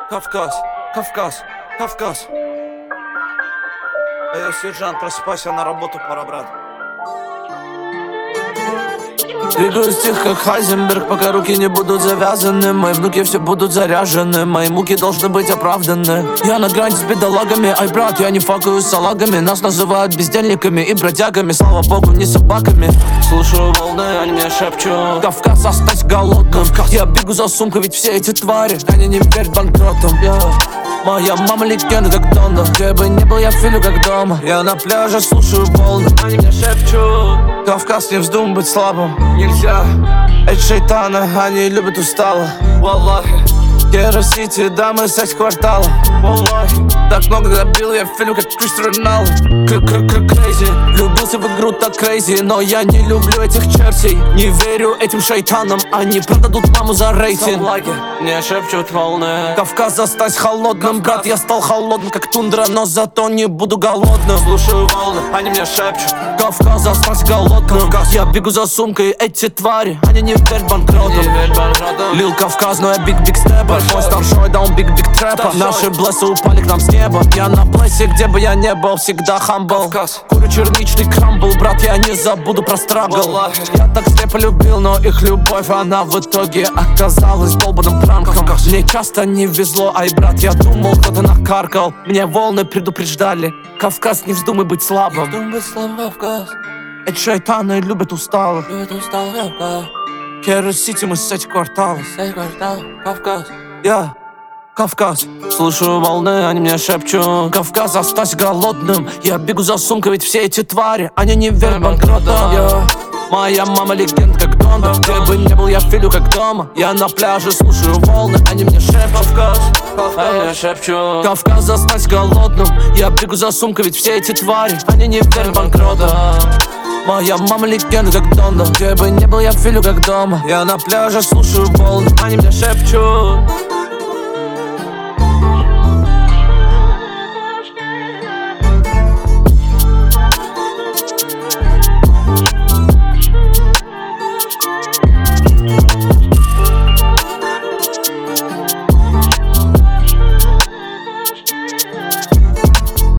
Кавказ, Кавказ, Кавказ. Эй, сержант, просыпайся, на работу пора, брат. Двигаюсь тихо, как Хайзенберг, пока руки не будут завязаны. Мои внуки все будут заряжены, мои муки должны быть оправданы. Я на грани с бедолагами, ай, брат, я не факаю с салагами. Нас называют бездельниками и бродягами, слава богу, не собаками. Слушаю волны, они мне шепчут: Кавказ, остась голодным. Я бегу за сумкой, ведь все эти твари, они не верят банкротам. Моя мама легенда, как Донда. Где бы ни был, я филю как дома. Я на пляже слушаю волны, они мне шепчут: Кавказ, не вздумай быть слабым. нельзя. Эти шейтаны, они любят устало. Валлахи, Кера-Сити, дамы с квартала. валлахи, Так много добил, я филю как Криштиану Роналду. Крейзи, влюбился в игру так крейзи, но я не люблю этих чертей. Не верю этим шайтанам, они продадут маму за рейтинг. мне шепчут волны. Кавказ, остась холодным, брат, я стал холодным, как тундра, но зато не буду голодным. Слушаю волны, они мне шепчут: Кавказ, остась голодным. Я бегу за сумкой, эти твари, они не верят банкротам. Лил Кавказ, но я биг-биг степа. Мой старшой, да он биг-биг трэпа. Наши блессы упали к нам с неба. Я на плейсе, где бы я не был, всегда хамбл. Кавказ, Курю черничный крамбл, брат, я не забуду про страгл. валлахи, Я так слепо любил, но их любовь, она в итоге оказалась долбаным пранком. Мне часто не везло, ай, брат, я думал, кто-то накаркал. Мне волны предупреждали: Кавказ, не вздумай быть слабым. думай, слава Кавказ, Эти шайтаны любят усталых. любит устал Кавказ, Кера-Сити, мы с этих кварталов. сей квартал, Кавказ. Я Кавказ, слушаю волны, они мне шепчут: Кавказ, остась голодным. Я бегу за сумкой, ведь все эти твари, они не верят банкротам. Моя мама легенда, как Донда. Где бы ни был, я филю как дома. Я на пляже слушаю волны, они мне шепчут: Кавказ, они мне шепчут: Кавказ, остась голодным. Я бегу за сумкой, ведь все эти твари, они не верят банкротам. Моя мама легенда, как Донда. Где бы ни был, я филю как дома. Я на пляже слушаю волны, они мне шепчут: